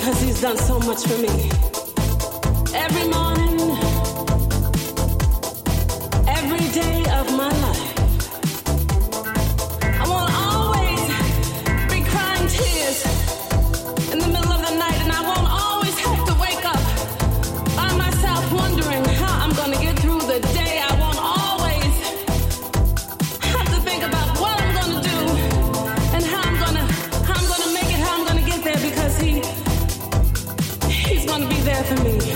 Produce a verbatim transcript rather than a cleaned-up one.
because he's done so much for me. Every morning, every day of my life, I won't always be crying tears in the middle of the night, and I won't always have to wake up by myself wondering how I'm going to get through the day. I won't always have to think about what I'm going to do and how I'm going to how I'm going to make it, how I'm going to get there, because he he's going to be there for me.